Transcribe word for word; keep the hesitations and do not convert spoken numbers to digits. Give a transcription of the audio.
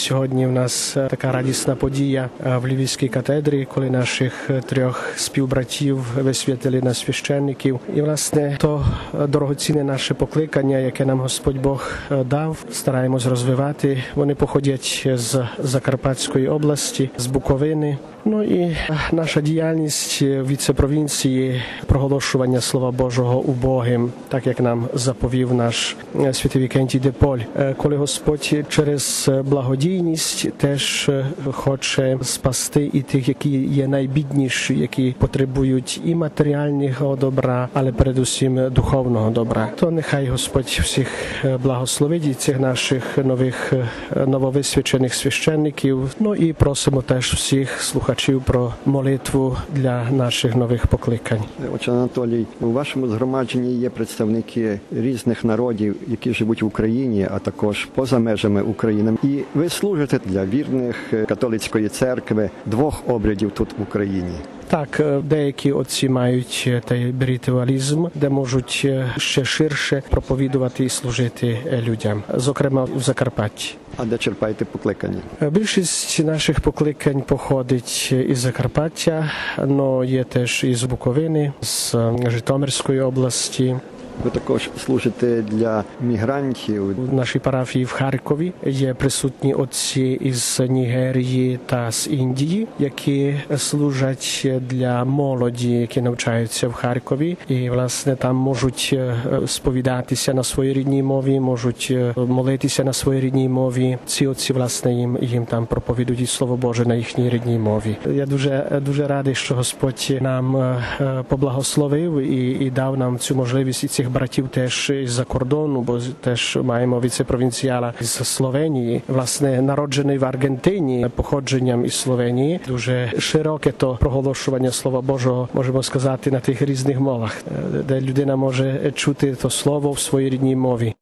Сьогодні в нас така радісна подія в Львівській катедрі, коли наших трьох співбратів висвятили на священників. І, власне, то дорогоцінне наше покликання, яке нам Господь Бог дав, стараємось розвивати. Вони походять з Закарпатської області, з Буковини. Ну і наша діяльність в віце-провінції проголошування Слова Божого убогим, так як нам заповів наш святий Вікентій де Поль. Коли Господь через благодійність теж хоче спасти і тих, які є найбідніші, які потребують і матеріального добра, але передусім духовного добра. То нехай Господь всіх благословить і цих наших нових нововисвячених священників. Ну і просимо теж всіх слухачів про молитву для наших нових покликань. Отче Анатолій, у вашому згромадженні є представники різних народів, які живуть в Україні, а також поза межами України. І ви служите для вірних католицької церкви двох обрядів тут в Україні. Так, деякі отці мають той ритуалізм, де можуть ще ширше проповідувати і служити людям, зокрема в Закарпатті. А де черпаєте покликання? Більшість наших покликань походить із Закарпаття, але є теж із Буковини, з Житомирської області. Ви також служите для мігрантів. У нашій парафії в Харкові є присутні отці із Нігерії та з Індії, які служать для молоді, які навчаються в Харкові. І, власне, там можуть сповідатися на своїй рідній мові, можуть молитися на своїй рідній мові. Ці отці, власне, їм, їм там проповідують Слово Боже на їхній рідній мові. Я дуже, дуже радий, що Господь нам поблагословив і, і дав нам цю можливість і цих братів теж із-за кордону, бо теж маємо віце-провінціала з Словенії, власне, народжений в Аргентині, походженням із Словенії. Дуже широке то проголошування Слова Божого, можемо сказати, на тих різних мовах, де людина може чути то слово в своїй рідній мові.